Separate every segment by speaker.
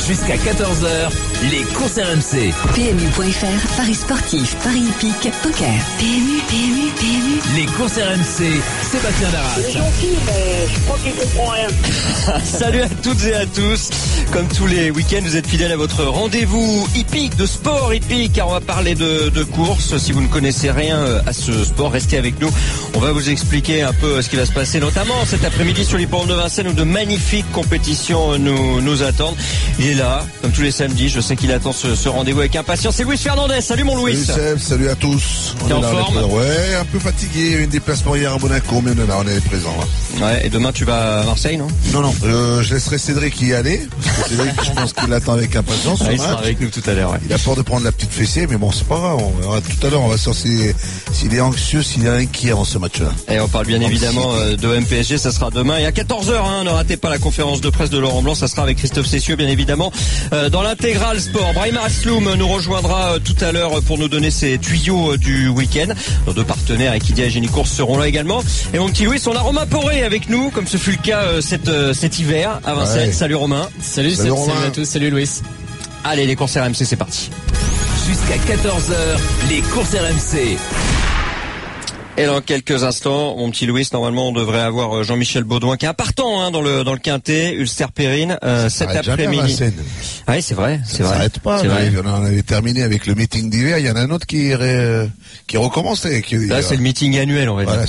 Speaker 1: Jusqu'à 14h, les courses RMC.
Speaker 2: PMU.fr, paris sportif, paris hippique, poker. PMU.
Speaker 1: Les courses RMC, Sébastien Darras.
Speaker 3: C'est gentil, mais je crois qu'il comprend rien.
Speaker 4: Salut à toutes et à tous. Comme tous les week-ends, vous êtes fidèles à votre rendez-vous hippique, de sport hippique, car on va parler de course. Si vous ne connaissez rien à ce sport, restez avec nous. On va vous expliquer un peu ce qui va se passer, notamment cet après-midi sur l'hippodrome de Vincennes, où de magnifiques compétitions nous attendent. Il est là, comme tous les samedis. Je sais qu'il attend ce rendez-vous avec impatience. C'est Luis Fernandez. Salut mon Luis.
Speaker 5: Salut Seb, salut à tous.
Speaker 4: T'es en forme?
Speaker 5: Ouais, un peu fatigué. Un déplacement hier à Monaco, mais on est présent là.
Speaker 4: Ouais, et demain tu vas à Marseille, non?
Speaker 5: Non, je laisserai Cédric y aller. Parce que Cédric, je pense qu'il l'attend avec impatience.
Speaker 4: Il sera avec nous tout à l'heure. Ouais.
Speaker 5: Il a peur de prendre la petite fessée, mais bon, c'est pas grave. On verra tout à l'heure. On va savoir s'il est anxieux, s'il est inquiet en ce match-là.
Speaker 4: Et on parle bien évidemment de MPSG. Ça sera demain. Et à 14h, ne ratez pas la conférence de presse de Laurent Blanc. Ça sera avec Christophe Cessieux, bien évidemment. Dans l'intégral sport, Brahim Asloum nous rejoindra tout à l'heure pour nous donner ses tuyaux du week-end. Nos deux partenaires, Equidia et Génie Course, seront là également. Et mon petit Louis, on a Romain Poré avec nous, comme ce fut le cas cet hiver à Vincennes. Ouais. Salut Romain.
Speaker 6: Salut à tous, salut Louis.
Speaker 4: Allez, les courses RMC, c'est parti.
Speaker 1: Jusqu'à 14h, les courses RMC.
Speaker 4: Et dans quelques instants, mon petit Louis, normalement, on devrait avoir Jean-Michel Baudouin qui est partant dans le quintet, Ulster Perrine, cet après-midi. Oui, c'est vrai.
Speaker 5: Ça s'arrête pas. On avait terminé avec le meeting d'hiver. Il y en a un autre qui recommence.
Speaker 4: Là, c'est le meeting annuel, on va dire.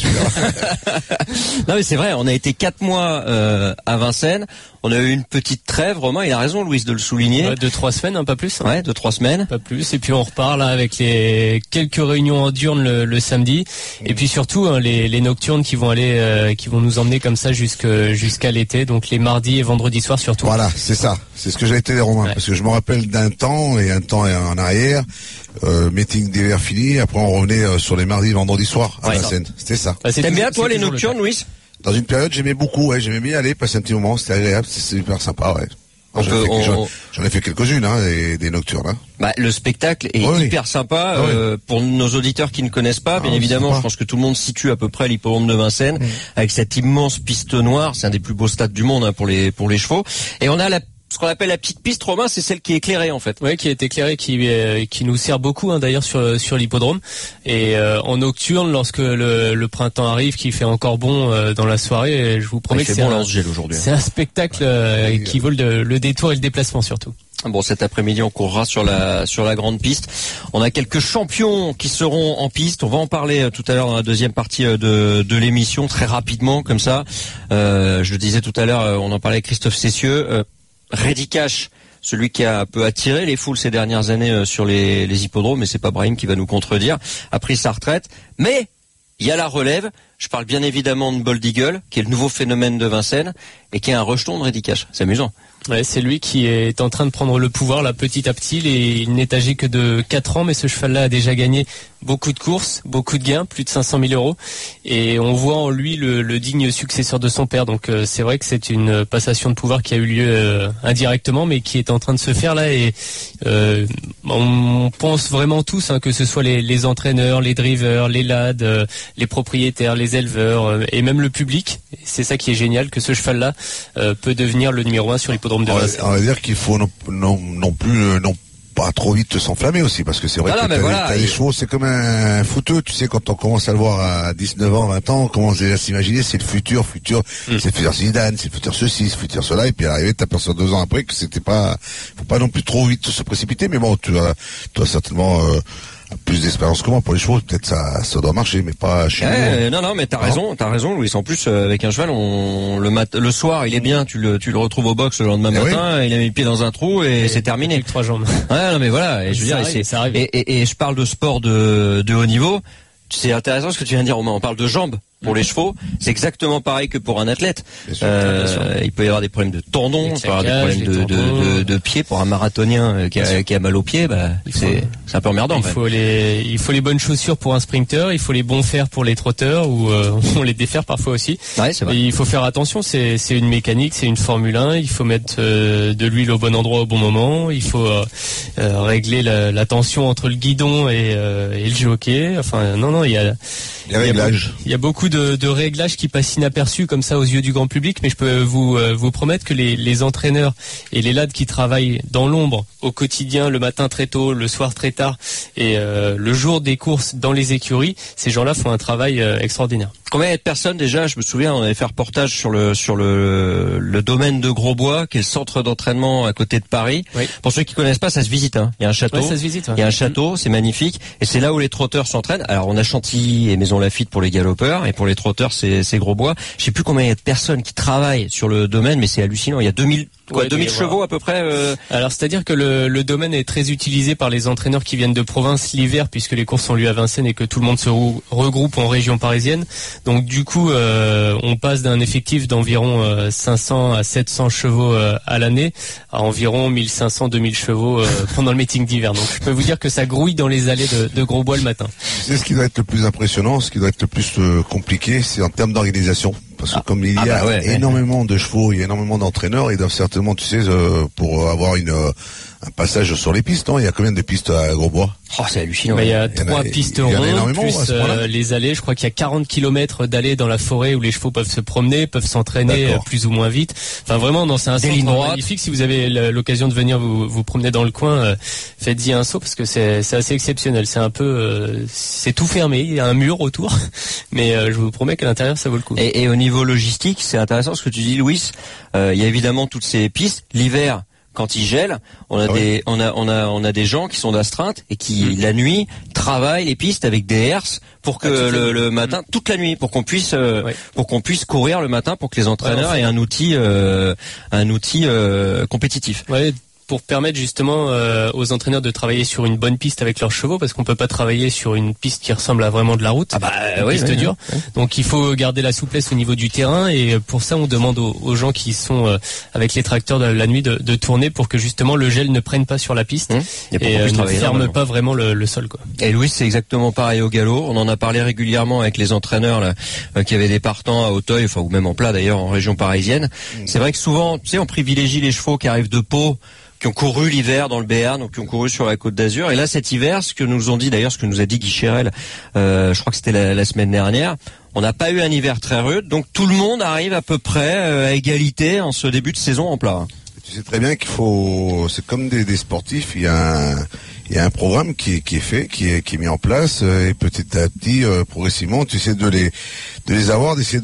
Speaker 4: Non, mais c'est vrai. On a été 4 mois à Vincennes. On a eu une petite trêve. Romain, il a raison, Louis, de le souligner.
Speaker 6: 2-3 semaines, pas plus.
Speaker 4: Ouais, 2-3 semaines.
Speaker 6: Pas plus. Et puis on repart là avec les quelques réunions en diurne le samedi. Et puis surtout les nocturnes qui vont nous emmener comme ça jusqu'à l'été. Donc les mardis et vendredis soirs surtout.
Speaker 5: Voilà, c'est ça. C'est ce que j'allais te dire, Romain. Ouais. Parce que je me rappelle d'un temps en arrière. Meeting d'hiver fini. Après on revenait sur les mardis et vendredis soirs à Vincennes. C'était ça.
Speaker 4: T'aimes bien toi les nocturnes, Louis?
Speaker 5: Dans une période, j'aimais beaucoup, j'aimais bien aller passer un petit moment, c'était agréable, c'est super sympa, ouais. J'en ai fait quelques-unes, des nocturnes.
Speaker 4: Le spectacle est hyper sympa. Pour nos auditeurs qui ne connaissent pas, bien évidemment, je pense que tout le monde situe à peu près l'hippodrome de Vincennes, avec cette immense piste noire. C'est un des plus beaux stades du monde pour les chevaux. Et on a ce qu'on appelle la petite piste, Romain, c'est celle qui est éclairée en fait.
Speaker 6: Oui, qui est éclairée, qui nous sert beaucoup d'ailleurs sur l'hippodrome. Et en nocturne, lorsque le printemps arrive, qu'il fait encore bon dans la soirée, je vous promets que c'est un spectacle qui vaut le détour et le déplacement surtout.
Speaker 4: Bon, cet après-midi, on courra sur la grande piste. On a quelques champions qui seront en piste. On va en parler tout à l'heure dans la deuxième partie de l'émission, très rapidement, comme ça. Je le disais tout à l'heure, on en parlait avec Christophe Cessieux. Reddy Cash, celui qui a un peu attiré les foules ces dernières années sur les hippodromes, mais c'est pas Brahim qui va nous contredire, a pris sa retraite. Mais il y a la relève. Je parle bien évidemment de Bold Eagle, qui est le nouveau phénomène de Vincennes, et qui est un rejeton de Reddy Cash. C'est amusant.
Speaker 6: Ouais, c'est lui qui est en train de prendre le pouvoir là petit à petit. Il n'est âgé que de 4 ans, mais ce cheval-là a déjà gagné beaucoup de courses, beaucoup de gains, plus de 500 000 euros. Et on voit en lui le digne successeur de son père. Donc c'est vrai que c'est une passation de pouvoir qui a eu lieu indirectement, mais qui est en train de se faire là. Et on pense vraiment tous, que ce soit les entraîneurs, les drivers, les lads, les propriétaires, les éleveurs et même le public. C'est ça qui est génial, que ce cheval-là peut devenir le numéro 1 sur l'hippodrome. On
Speaker 5: va dire qu'il faut non pas trop vite s'enflammer aussi, parce que c'est vrai que les chevaux, c'est comme un footeux, tu sais, quand on commence à le voir à 19 ans, 20 ans, on commence déjà à s'imaginer, c'est le futur, c'est le futur Zidane, c'est le futur ceci, c'est le futur cela, et puis arrivé, t'aperçois 2 ans après que c'était pas, faut pas non plus trop vite se précipiter, mais bon, tu as certainement, plus d'expérience que moi pour les chevaux, peut-être ça doit marcher, mais pas chez nous.
Speaker 4: Non, mais t'as raison, Louis. En plus, avec un cheval, le soir, il est bien, tu le retrouves au box le lendemain matin, il a mis le pied dans un trou et c'est terminé.
Speaker 6: Avec 3 jambes.
Speaker 4: Ouais, non, mais voilà. Et je veux dire, et je parle de sport de haut niveau. C'est intéressant ce que tu viens de dire, Romain. On parle de jambes. Pour les chevaux, c'est exactement pareil que pour un athlète. Bien sûr. Il peut y avoir des problèmes de tendons, il peut y avoir des problèmes de pieds. Pour un marathonien qui a mal aux pieds, c'est un peu emmerdant.
Speaker 6: Il faut les bonnes chaussures pour un sprinter, il faut les bons fers pour les trotteurs, ou on les défère parfois aussi.
Speaker 4: Ouais, c'est vrai.
Speaker 6: Et il faut faire attention, c'est une mécanique, c'est une Formule 1, il faut mettre de l'huile au bon endroit au bon moment, il faut régler la tension entre le guidon et le jockey. Enfin, il y a
Speaker 5: les réglages.
Speaker 6: Il y a beaucoup de réglages qui passent inaperçus comme ça aux yeux du grand public, mais je peux vous promettre que les entraîneurs et les lads qui travaillent dans l'ombre au quotidien, le matin très tôt, le soir très tard et le jour des courses dans les écuries, ces gens-là font un travail extraordinaire.
Speaker 4: Combien de personnes déjà? Je me souviens, on avait fait un reportage sur le domaine de Grosbois, qui est le centre d'entraînement à côté de Paris. Oui. Pour ceux qui connaissent pas, ça se visite. Hein. Il y a un château.
Speaker 6: Ouais, ça se visite. Ouais.
Speaker 4: Il y a un château, c'est magnifique, et c'est là où les trotteurs s'entraînent. Alors on a Chantilly et Maison Lafitte pour les galopeurs, et pour les trotteurs c'est Grosbois. Je sais plus combien il y a de personnes qui travaillent sur le domaine, mais c'est hallucinant. Il y a 2000 chevaux à peu près.
Speaker 6: Alors c'est-à-dire que le domaine est très utilisé par les entraîneurs qui viennent de province l'hiver, puisque les courses ont lieu à Vincennes et que tout le monde se regroupe en région parisienne. Donc du coup, on passe d'un effectif d'environ 500 à 700 chevaux à l'année à environ 1500-2000 chevaux pendant le meeting d'hiver. Donc je peux vous dire que ça grouille dans les allées de Grosbois le matin.
Speaker 5: C'est ce qui doit être le plus impressionnant, ce qui doit être le plus compliqué, c'est en termes d'organisation. Parce que comme il y a énormément de chevaux, il y a énormément d'entraîneurs, ils doivent certainement, tu sais, pour avoir un passage sur les pistes, non? Il y a combien de pistes à Grosbois?
Speaker 4: Oh, c'est hallucinant.
Speaker 6: Il y a 3 pistes rondes, plus les allées. Je crois qu'il y a 40 km d'allées dans la forêt où les chevaux peuvent se promener, peuvent s'entraîner plus ou moins vite. Enfin vraiment, non, c'est un centre magnifique. Si vous avez l'occasion de venir vous promener dans le coin, faites-y un saut parce que c'est assez exceptionnel. C'est un peu, c'est tout fermé. Il y a un mur autour, mais je vous promets qu'à l'intérieur ça vaut le coup.
Speaker 4: Et au niveau logistique, c'est intéressant ce que tu dis, Louis. Il y a évidemment toutes ces pistes. L'hiver, quand il gèle, on a des gens qui sont d'astreinte et qui la nuit travaillent les pistes avec des herses pour que le matin, toute la nuit, pour qu'on puisse courir le matin, pour que les entraîneurs aient un outil compétitif.
Speaker 6: Ouais. Pour permettre justement aux entraîneurs de travailler sur une bonne piste avec leurs chevaux, parce qu'on peut pas travailler sur une piste qui ressemble à vraiment de la route, une piste dure. Oui. Donc il faut garder la souplesse au niveau du terrain, et pour ça on demande aux gens qui sont avec les tracteurs de la nuit de tourner pour que justement le gel ne prenne pas sur la piste et ne ferme pas vraiment le sol, quoi.
Speaker 4: Et Louis, c'est exactement pareil au galop. On en a parlé régulièrement avec les entraîneurs là, qui avaient des partants à Auteuil, ou même en plat d'ailleurs en région parisienne. C'est vrai que souvent, tu sais, on privilégie les chevaux qui arrivent de Pau, qui ont couru l'hiver dans le Béarn, donc qui ont couru sur la Côte d'Azur. Et là, cet hiver, ce que nous ont dit d'ailleurs, ce que nous a dit Guy Chérel, je crois que c'était la semaine dernière, on n'a pas eu un hiver très rude, donc tout le monde arrive à peu près à égalité en ce début de saison en plat.
Speaker 5: Tu sais très bien c'est comme des sportifs, il y a un programme qui est fait, qui est mis en place, et petit à petit, progressivement, tu sais de les avoir, d'essayer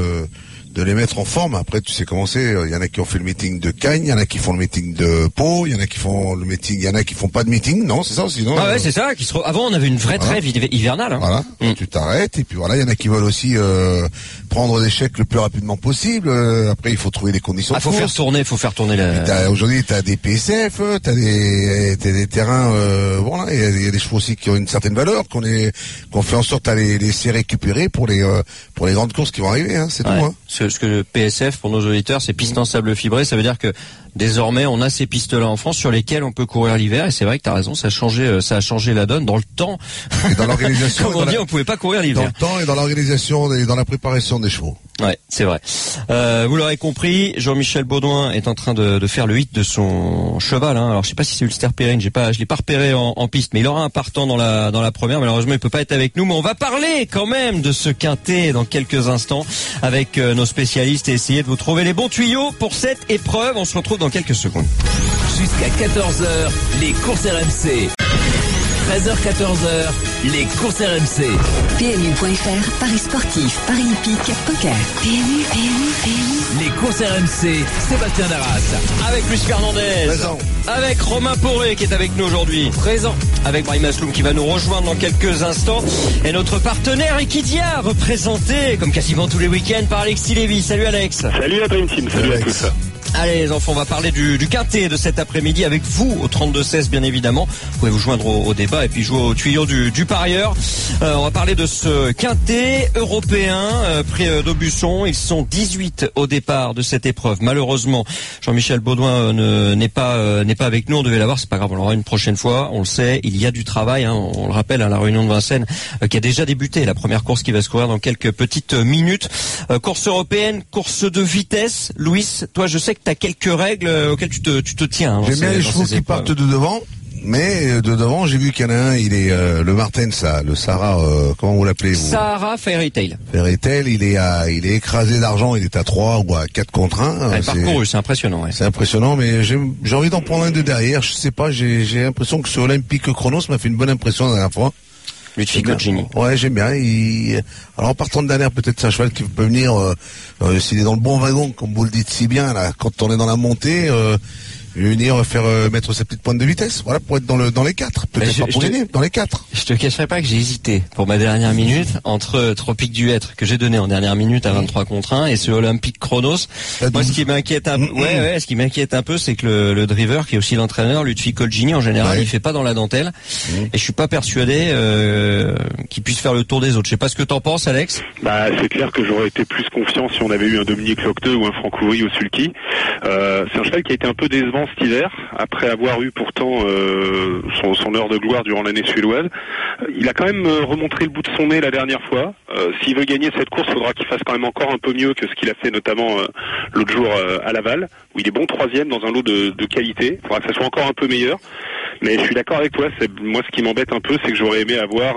Speaker 5: de les mettre en forme. Après, tu sais comment c'est. Il y en a qui ont fait le meeting de Cagnes, il y en a qui font le meeting de Pau, il y en a qui font le meeting, il y en a qui font pas de meeting. Non, c'est ça aussi, non?
Speaker 4: Ah ouais, c'est ça. Avant, on avait une vraie trêve hivernale. Hein.
Speaker 5: Voilà. Tu t'arrêtes, et puis voilà, il y en a qui veulent aussi prendre des chèques le plus rapidement possible. Après, il faut trouver les conditions.
Speaker 4: Faut faire tourner la.
Speaker 5: Aujourd'hui, t'as des PSF, t'as des terrains. Voilà, il y a des chevaux aussi qui ont une certaine valeur, qu'on fait en sorte à les laisser récupérer pour les grandes courses qui vont arriver. Hein, c'est tout. Hein.
Speaker 4: Ce que le PSF, pour nos auditeurs, c'est piste en sable fibré. Ça veut dire que désormais, on a ces pistes-là en France sur lesquelles on peut courir l'hiver. Et c'est vrai que t'as raison, ça a changé la donne dans le temps.
Speaker 5: Et dans l'organisation.
Speaker 4: Comme on dit, on pouvait pas courir l'hiver.
Speaker 5: Dans le temps et dans l'organisation et dans la préparation des chevaux.
Speaker 4: Ouais, c'est vrai. Vous l'aurez compris, Jean-Michel Baudouin est en train de faire le hit de son cheval. Hein. Alors, je sais pas si c'est Ulster Perrine, je l'ai pas repéré en piste, mais il aura un partant dans la première. Malheureusement, il peut pas être avec nous, mais on va parler quand même de ce quintet dans quelques instants avec nos spécialistes et essayer de vous trouver les bons tuyaux pour cette épreuve. On se retrouve dans quelques secondes.
Speaker 1: Jusqu'à 14h, les courses RMC. 13h-14h, les courses RMC.
Speaker 2: PMU.fr, Paris sportif, Paris hippique, poker. PMU.
Speaker 1: Les courses RMC, Sébastien Darras.
Speaker 4: Avec Luis Fernandez.
Speaker 5: Présent.
Speaker 4: Avec Romain Poré qui est avec nous aujourd'hui.
Speaker 6: Présent.
Speaker 4: Avec Brahim Asloum qui va nous rejoindre dans quelques instants. Et notre partenaire Equidia, représenté comme quasiment tous les week-ends par Alexis Lévy. Salut Alex.
Speaker 7: Salut la Dream Team, salut à tous.
Speaker 4: Allez les enfants, on va parler du quintet de cet après-midi avec vous au 32-16 bien évidemment. Vous pouvez vous joindre au débat et puis jouer au tuyau du parieur. On va parler de ce quintet européen prix d'Aubusson. Ils sont 18 au départ de cette épreuve. Malheureusement, Jean-Michel Baudouin n'est pas avec nous. On devait l'avoir, c'est pas grave, on l'aura une prochaine fois. On le sait, il y a du travail. Hein, on le rappelle, la réunion de Vincennes qui a déjà débuté. La première course qui va se courir dans quelques petites minutes. Course européenne, course de vitesse. Louis, toi, je sais que tu as quelques règles auxquelles tu te tiens.
Speaker 5: J'aime bien les chevaux qui partent de devant. Mais de devant, j'ai vu qu'il y en a un, il est le Martin, ça, le Sahara, comment vous l'appelez vous?
Speaker 4: Sahara Fairy Tail.
Speaker 5: Fairy Tail, il est écrasé d'argent, il est à 3 ou à 4 contre 1.
Speaker 4: Parcouru, c'est impressionnant. Ouais.
Speaker 5: C'est impressionnant, mais j'ai envie d'en prendre un de derrière. Je sais pas, j'ai l'impression que ce Olympique Chronos m'a fait une bonne impression la dernière fois.
Speaker 4: Ludwig Colgjini.
Speaker 5: Ouais, j'aime bien. Alors en partant de derrière, peut-être c'est un cheval qui peut venir, s'il est dans le bon wagon, comme vous le dites si bien, là, quand on est dans la montée, venir faire mettre sa petite pointe de vitesse, voilà, pour être dans les 4, peut-être pas pour gagner, dans les 4.
Speaker 4: Je te cacherai pas que j'ai hésité pour ma dernière minute entre Tropique du Hêtre que j'ai donné en dernière minute à 23 contre 1 et ce Olympique Chronos. Moi, ce qui m'inquiète un peu, ce qui m'inquiète un peu, c'est que le driver, qui est aussi l'entraîneur, Ludwig Colgjini, en général, il fait pas dans la dentelle, et je suis pas persuadé qu'il puisse faire le tour des autres. Je sais pas ce que t'en penses, Alex.
Speaker 7: Bah, c'est clair que j'aurais été plus confiant si on avait eu un Dominique Locteux ou un Franck Ouvry au sulky. C'est un cheval qui a été un peu décevant cet hiver, après avoir eu pourtant son heure de gloire durant l'année suédoise. Il a quand même remontré le bout de son nez la dernière fois. S'il veut gagner cette course, il faudra qu'il fasse quand même encore un peu mieux que ce qu'il a fait notamment l'autre jour à Laval, où il est bon 3e dans un lot de qualité. Il faudra que ça soit encore un peu meilleur. Mais je suis d'accord avec toi, moi ce qui m'embête un peu, c'est que j'aurais aimé avoir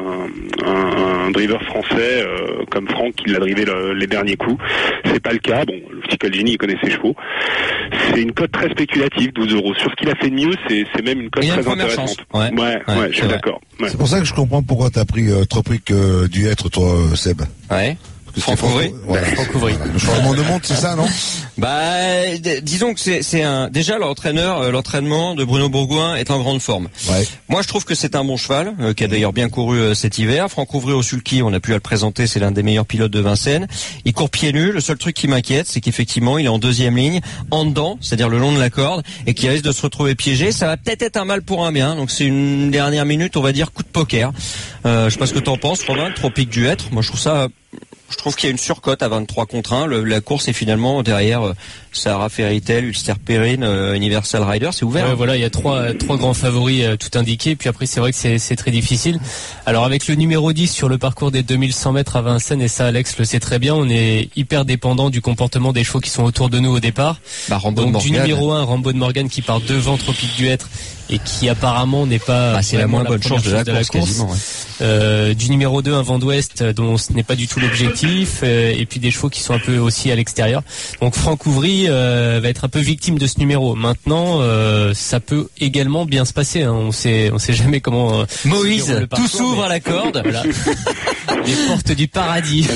Speaker 7: un driver français comme Franck qui l'a drivé les derniers coups. C'est pas le cas. Bon, le petit Colgjini, il connaît ses chevaux. C'est une cote très spéculative, 12 €. Sur ce qu'il a fait de mieux, c'est même une cote très intéressante. Ouais, je suis d'accord. Ouais.
Speaker 5: C'est pour ça que je comprends pourquoi t'as pris Tropique du Hêtre, toi, Seb.
Speaker 4: Ouais. Franck Ouvry.
Speaker 5: Voilà.
Speaker 4: Franck Ouvry.
Speaker 5: Le changement de monde, c'est ça, non?
Speaker 4: Bah, disons que c'est déjà l'entraînement de Bruno Bourgoin est en grande forme.
Speaker 5: Ouais.
Speaker 4: Moi, je trouve que c'est un bon cheval, qui a d'ailleurs bien couru cet hiver. Franck Ouvry au sulky, on a pu à le présenter, c'est l'un des meilleurs pilotes de Vincennes. Il court pieds nus. Le seul truc qui m'inquiète, c'est qu'effectivement, il est en deuxième ligne, en dedans, c'est-à-dire le long de la corde, et qu'il risque de se retrouver piégé. Ça va peut-être être un mal pour un bien. Donc c'est une dernière minute, on va dire, coup de poker. Je sais pas ce que t'en penses, Romain, Tropique du Hêtre. Moi, je trouve qu'il y a une surcote à 23 contre 1. La course est finalement derrière Sahara Fairy Tail, Ulster Perrine, Universal Rider. C'est ouvert.
Speaker 6: Ouais, voilà, il y a trois grands favoris tout indiqués. Puis après, c'est vrai que c'est très difficile. Alors avec le numéro 10 sur le parcours des 2100 mètres à Vincennes, et ça Alex le sait très bien, on est hyper dépendant du comportement des chevaux qui sont autour de nous au départ. Donc du numéro 1, Rambo de Morgan qui part devant Tropique du Hêtre et qui apparemment n'est pas
Speaker 4: c'est la moins bonne chance de la course.
Speaker 6: Du numéro 2, un vent d'ouest dont ce n'est pas du tout l'objectif, et puis des chevaux qui sont un peu aussi à l'extérieur. Donc Franck Ouvry va être un peu victime de ce numéro. Maintenant, ça peut également bien se passer, hein. On sait jamais comment
Speaker 4: Moïse, tout s'ouvre à la corde. Voilà.
Speaker 6: Les portes du paradis.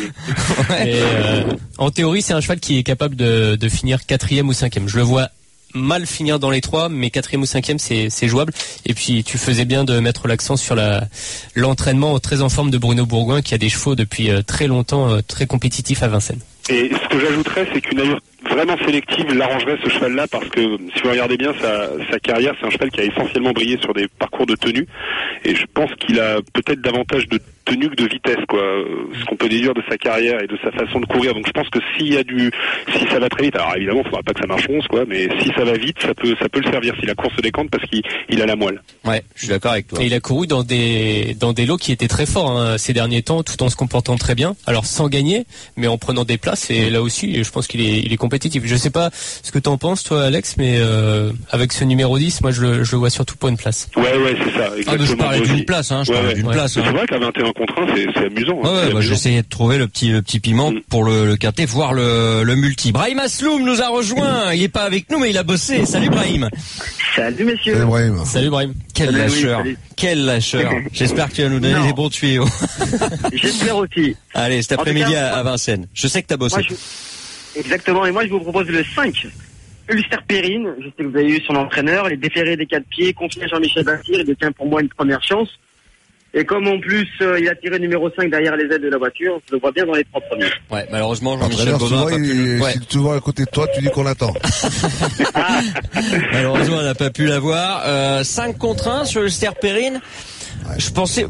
Speaker 6: Et, en théorie, c'est un cheval qui est capable de finir 4e ou 5e. Je le vois mal finir dans les 3, mais 4e ou 5e c'est jouable. Et puis tu faisais bien de mettre l'accent sur l'entraînement très en forme de Bruno Bourgoin, qui a des chevaux depuis très longtemps, très compétitifs à Vincennes.
Speaker 7: Et ce que j'ajouterais, c'est qu'une allure vraiment sélective l'arrangerait ce cheval-là, parce que si vous regardez bien sa carrière, c'est un cheval qui a essentiellement brillé sur des parcours de tenue, et je pense qu'il a peut-être davantage de tenue que de vitesse, quoi. Ce qu'on peut déduire de sa carrière et de sa façon de courir. Donc je pense que si ça va très vite, alors évidemment, il faudra pas que ça marche 11, quoi, mais si ça va vite, ça peut le servir si la course se décante, parce qu'il a la moelle.
Speaker 4: Ouais, je suis d'accord avec toi.
Speaker 6: Et il a couru dans des lots qui étaient très forts, hein, ces derniers temps, tout en se comportant très bien. Alors sans gagner, mais en prenant des places, et là aussi, je pense qu'il est compétitif. Je sais pas ce que t'en penses, toi, Alex, mais avec ce numéro 10, moi je le vois surtout pour une place.
Speaker 7: Ouais, c'est ça. Exactement.
Speaker 4: Je parlais d'une place, hein. Place.
Speaker 7: C'est vrai qu'à 21 contre 1, c'est amusant.
Speaker 4: Hein, moi j'essayais de trouver le petit piment pour le quintet, voir le multi. Brahim Asloum nous a rejoint. Il est pas avec nous, mais il a bossé. Salut Brahim.
Speaker 3: Salut messieurs.
Speaker 6: Salut Brahim.
Speaker 4: Quel lâcheur. Quel lâcheur. J'espère que tu vas nous donner des bons tuyaux.
Speaker 3: J'espère aussi.
Speaker 4: Allez, cet après-midi à Vincennes. Je sais que t'as bossé.
Speaker 3: Exactement, et moi je vous propose le 5, Ulster Perrine. Je sais que vous avez eu son entraîneur, les déférés des 4 pieds, confié à Jean-Michel Bastire, il détient pour moi une première chance. Et comme en plus il a tiré numéro 5 derrière les ailes de la voiture, je le vois bien dans les 3 premiers.
Speaker 4: Ouais, malheureusement Jean-Michel Baudin n'a pas pu...
Speaker 5: Si tu vois à côté de toi, tu dis qu'on l'attend.
Speaker 4: Malheureusement, on n'a pas pu l'avoir. 5 contre 1 sur Ulster Perrine. Je pensais,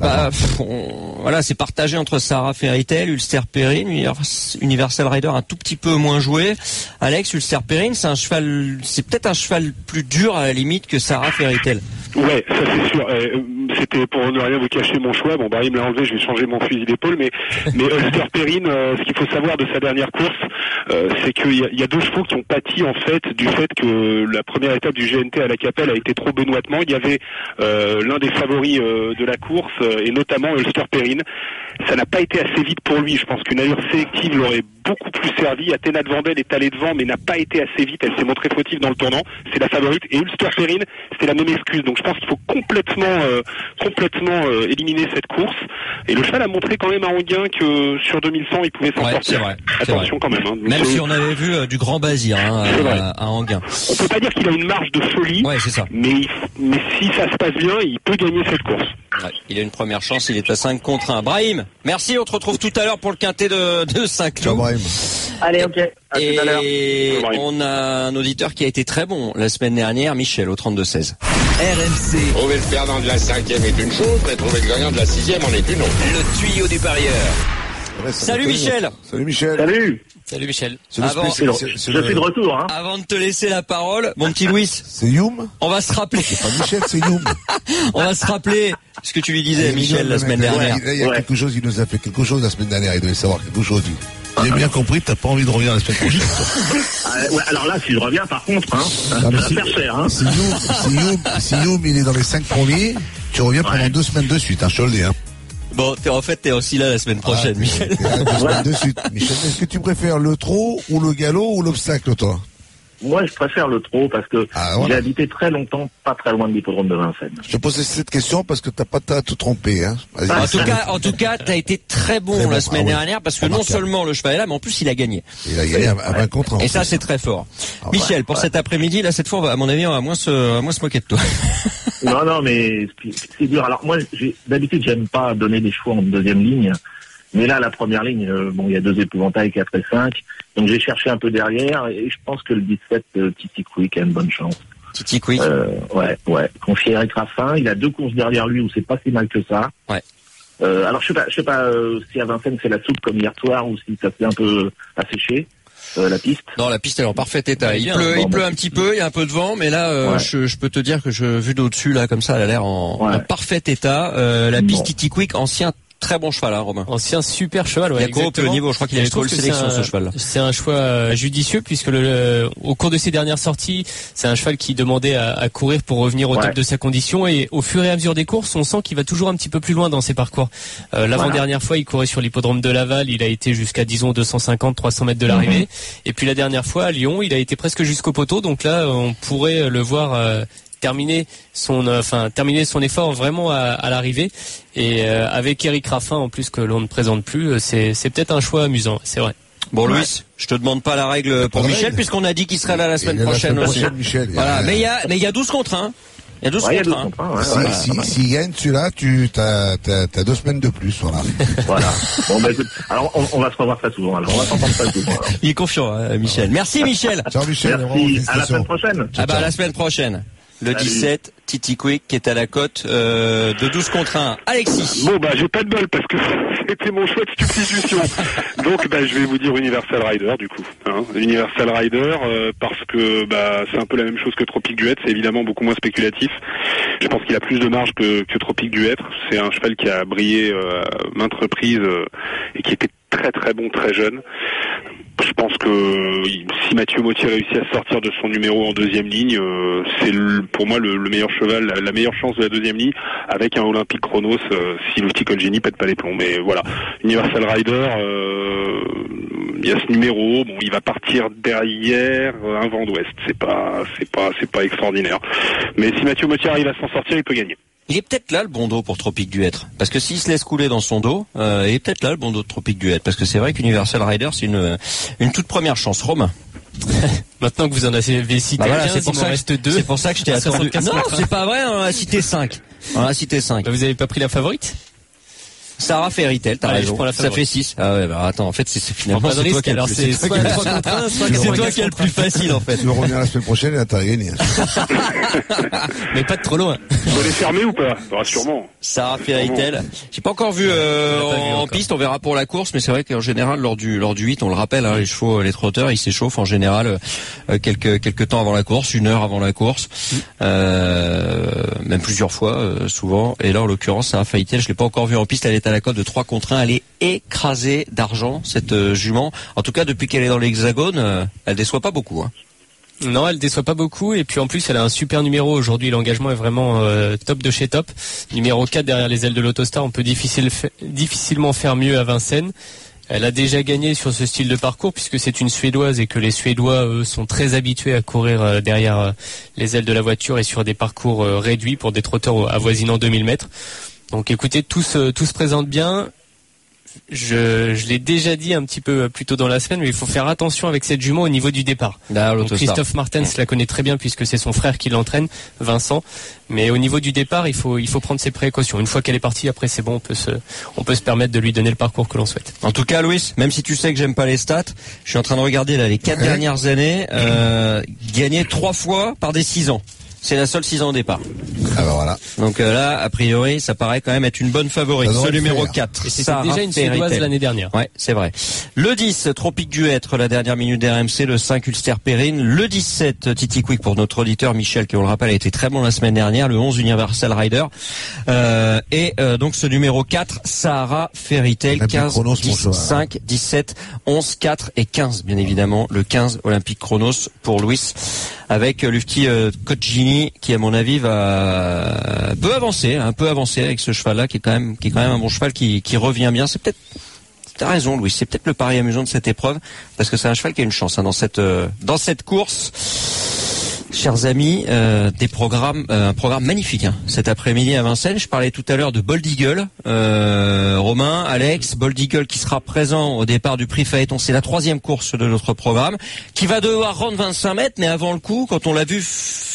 Speaker 4: voilà, c'est partagé entre Sahara Fairy Tail, Ulster Perrine, Universal Rider un tout petit peu moins joué. Alex, Ulster Perrine, c'est peut-être un cheval plus dur à la limite que Sahara Fairy Tail.
Speaker 7: Ouais, ça c'est sûr. c'était pour ne rien vous cacher mon choix. Bon, Brahim l'a enlevé, je vais changer mon fusil d'épaule, mais Ulster Perrine, ce qu'il faut savoir de sa dernière course, c'est qu'il y a deux chevaux qui ont pâti en fait du fait que la première étape du GNT à la Capelle a été trop benoîtement. Il y avait l'un des favoris de la course et notamment Ulster Perrine. Ça n'a pas été assez vite pour lui. Je pense qu'une allure sélective l'aurait beaucoup plus servi. Athéna de Vandel est allée devant mais n'a pas été assez vite. Elle s'est montrée fautive dans le tournant. C'est la favorite. Et Ulster Perrine, c'était la même excuse. Donc je pense qu'il faut complètement éliminer cette course. Et le cheval a montré quand même à Anguin que sur 2100 il pouvait s'en sortir.
Speaker 4: C'est vrai.
Speaker 7: Attention quand même. Hein.
Speaker 4: Même si on avait vu du grand Bazir à Anguin.
Speaker 7: On peut pas dire qu'il a une marge de folie.
Speaker 4: Ouais, c'est ça.
Speaker 7: Mais si ça se passe bien, il peut gagner cette course.
Speaker 4: Ouais, il a une première chance, il est à 5 contre 1. Brahim, merci, on te retrouve tout à l'heure pour le quintet de Saint-Cloud.
Speaker 5: Ciao Brahim.
Speaker 3: Allez, ok. À tout à l'heure.
Speaker 4: Et on a un auditeur qui a été très bon la semaine dernière, Michel, au 32-16.
Speaker 1: RMC,
Speaker 8: Trouver le perdant de la 5e est une chose, mais trouver le gagnant de la 6e en est une autre.
Speaker 1: le tuyau du parieur.
Speaker 4: Salut Michel.
Speaker 5: Salut Michel.
Speaker 3: Salut.
Speaker 6: Salut Michel.
Speaker 5: C'est le
Speaker 4: Avant-
Speaker 5: spécial-
Speaker 3: Je suis de retour, hein.
Speaker 4: Avant de te laisser la parole, mon petit Louis,
Speaker 5: C'est Youm.
Speaker 4: on va se rappeler,
Speaker 5: C'est pas Michel, c'est Youm.
Speaker 4: on va se rappeler ce que tu lui disais, Michel, la semaine dernière.
Speaker 5: Il y a quelque chose, il nous a fait quelque chose la semaine dernière, il devait savoir quelque chose. J'ai bien compris, t'as pas envie de revenir la semaine prochaine.
Speaker 3: Ouais, alors là, si je reviens, par contre, hein, ça
Speaker 5: Non, mais
Speaker 3: va faire cher, hein.
Speaker 5: Si Youm, il est dans les 5 premiers, tu reviens pendant 2 semaines de suite, hein, je te le dis, hein.
Speaker 4: Bon, t'es aussi là la semaine prochaine, Michel.
Speaker 5: T'es là 2 semaines de suite. Michel, est-ce que tu préfères le trot ou le galop ou l'obstacle, toi?
Speaker 3: Moi, je préfère le trot parce que
Speaker 5: Voilà.
Speaker 3: j'ai habité très longtemps, pas très loin de l'hippodrome de Vincennes.
Speaker 5: Je te posais cette question parce que t'as pas à te tromper, hein. Vas-y.
Speaker 4: En tout cas, t'as été très bon
Speaker 5: Très bon,
Speaker 4: la semaine
Speaker 5: oui.
Speaker 4: dernière parce que non
Speaker 5: Remarquable.
Speaker 4: seulement le cheval est là, mais en plus il a gagné.
Speaker 5: Il a gagné à 20 contre 1.
Speaker 4: Et ça, c'est très fort.
Speaker 5: Ah,
Speaker 4: Michel, pour cet après-midi, là, cette fois, à mon avis, on va moins se moquer de toi.
Speaker 3: Non, mais c'est dur. Alors moi, d'habitude, j'aime pas donner des choix en deuxième ligne. Mais là, la première ligne, il y a 2 épouvantails, 4 et 5. Donc j'ai cherché un peu derrière et je pense que le 17, Titi Quick a une bonne chance.
Speaker 4: Titi Quick.
Speaker 3: Ouais. Confié à Eric Raffin, il a 2 courses derrière lui où c'est pas si mal que ça.
Speaker 4: Ouais.
Speaker 3: Alors je sais pas si à Vincennes c'est la soupe comme hier soir ou si ça s'est un peu asséché. La piste.
Speaker 4: Non, la piste elle est en parfait état. Il pleut un petit peu, il y a un peu de vent, mais là, je peux te dire que vu d'au-dessus là, comme ça, elle a l'air en parfait état. La piste Titi Quick, ancien très bon cheval, hein, Romain.
Speaker 6: Ancien super cheval, ouais.
Speaker 4: Il a quoi au plus haut niveau? Je crois qu'il a une pole sélection, ce cheval.
Speaker 6: C'est un choix judicieux puisque au cours de ses dernières sorties, c'est un cheval qui demandait à courir pour revenir au top de sa condition et au fur et à mesure des courses, on sent qu'il va toujours un petit peu plus loin dans ses parcours. L'avant-dernière fois, il courait sur l'hippodrome de Laval, il a été jusqu'à, disons, 250, 300 mètres de l'arrivée. Et puis la dernière fois, à Lyon, il a été presque jusqu'au poteau, donc là, on pourrait le voir terminer son effort vraiment à l'arrivée et avec Eric Raffin en plus que l'on ne présente plus, c'est peut-être un choix amusant, c'est vrai.
Speaker 4: Bon, Louis, je te demande pas la règle pour Michel puisqu'on a dit qu'il serait là la semaine prochaine aussi.
Speaker 5: Michel,
Speaker 4: voilà, mais il y a 12 contre 1. Il y a 12 contre 1.
Speaker 5: S'il gagne celui-là, t'as 2 semaines de plus, voilà.
Speaker 3: Voilà. Bon, écoute, alors on va se revoir très souvent, alors on va s'entendre très souvent. Alors.
Speaker 4: Il est confiant, Michel. Merci, Michel.
Speaker 5: Ciao, Michel.
Speaker 3: Merci, à la semaine prochaine.
Speaker 4: À la semaine prochaine. Le 17, Titi Quick qui est à la cote de 12 contre 1. Alexis.
Speaker 7: Bon, j'ai pas de bol parce que c'était mon choix de substitution. Donc, je vais vous dire Universal Rider, du coup. Hein. Universal Rider, parce que c'est un peu la même chose que Tropic Duet. C'est évidemment beaucoup moins spéculatif. Je pense qu'il a plus de marge que Tropic Duet. C'est un cheval qui a brillé maintes reprises et qui était très très bon, très jeune. Je pense que si Mathieu Mottier réussit à sortir de son numéro en deuxième ligne, c'est pour moi le meilleur cheval, la meilleure chance de la deuxième ligne, avec un Olympique Chronos si le petit Colgini pète pas les plombs. Mais voilà, Universal Rider, il y a ce numéro, il va partir derrière un vent d'ouest. C'est pas extraordinaire. Mais si Mathieu Mottier arrive à s'en sortir, il peut gagner.
Speaker 4: Il est peut-être là le bon dos pour Tropic Duet. Parce que s'il se laisse couler dans son dos, il est peut-être là le bon dos de Tropic Duet. Parce que c'est vrai qu'Universal Rider, c'est une toute première chance. Romain.
Speaker 6: Maintenant que vous en avez cité 15, il m'en reste 2.
Speaker 4: C'est pour ça que je t'ai attendu. Non, c'est pas vrai, on en a cité 5. Vous avez
Speaker 6: pas pris la favorite?
Speaker 4: Sarah Fairy Tale, t'as raison. Ça fait 6. Ah ouais, bah attends, en fait, c'est finalement c'est toi qui as le plus. C'est toi qui as le plus facile en fait.
Speaker 5: Tu veux revenir la semaine prochaine et t'as gagné.
Speaker 6: Mais pas de trop loin.
Speaker 7: Faut les fermer ou pas? Bah, sûrement.
Speaker 4: Sarah Fairy Tale. J'ai pas encore vu en piste, on verra pour la course, mais c'est vrai qu'en général lors du 8, on le rappelle, hein, les chevaux, les trotteurs, ils s'échauffent en général quelques temps avant la course, 1 heure avant la course, même plusieurs fois souvent. Et là en l'occurrence, Sarah Fairy Tale, je l'ai pas encore vue en piste, elle est à la cote de 3-1, elle est écrasée d'argent cette jument. En tout cas, depuis qu'elle est dans l'Hexagone, elle déçoit pas beaucoup. Hein.
Speaker 6: Non, elle déçoit pas beaucoup, et puis en plus elle a un super numéro aujourd'hui, l'engagement est vraiment top de chez top. Numéro 4 derrière les ailes de l'Autostar, on peut difficilement faire mieux à Vincennes. Elle a déjà gagné sur ce style de parcours puisque c'est une Suédoise et que les Suédois eux sont très habitués à courir derrière les ailes de la voiture et sur des parcours réduits pour des trotteurs avoisinant 2000 mètres. Donc écoutez, tout se présente bien. Je l'ai déjà dit un petit peu plus tôt dans la semaine, mais il faut faire attention avec cette jument au niveau du départ. Donc Christophe Martens la connaît très bien puisque c'est son frère qui l'entraîne, Vincent. Mais au niveau du départ, il faut prendre ses précautions. Une fois qu'elle est partie, après c'est bon, on peut se permettre de lui donner le parcours que l'on souhaite.
Speaker 4: En tout cas, Louis, même si tu sais que j'aime pas les stats, je suis en train de regarder là les 4 dernières années, gagné 3 fois par des 6 ans. C'est la seule 6 ans au départ.
Speaker 5: Alors voilà.
Speaker 4: Donc là, a priori, ça paraît quand même être une bonne favorite. Ce numéro 4.
Speaker 6: Et c'était déjà une Suédoise l'année dernière.
Speaker 4: Ouais, c'est vrai. Le 10, Tropique du Hêtre, la dernière minute d'RMC. Le 5, Ulster Perrine. Le 17, Titi Quick pour notre auditeur Michel, qui on le rappelle a été très bon la semaine dernière. Le 11, Universal Rider. Donc ce numéro 4, Sahara Fairy Tale. 15, 10, 5, 17, 11, 4 et 15, bien évidemment. Le 15, Olympique Chronos pour Louis. Avec Lufti Kotgini, qui à mon avis va peu avancer avec ce cheval-là, qui est quand même un bon cheval qui revient bien. C'est peut-être, t'as raison Louis, c'est peut-être le pari amusant de cette épreuve, parce que c'est un cheval qui a une chance dans cette course. Chers amis, un programme magnifique cet après-midi à Vincennes. Je parlais tout à l'heure de Bold Eagle, Romain, Alex, Bold Eagle qui sera présent au départ du prix Phaéton. C'est la 3e course de notre programme, qui va devoir rendre 25 mètres, mais avant le coup, quand on l'a vu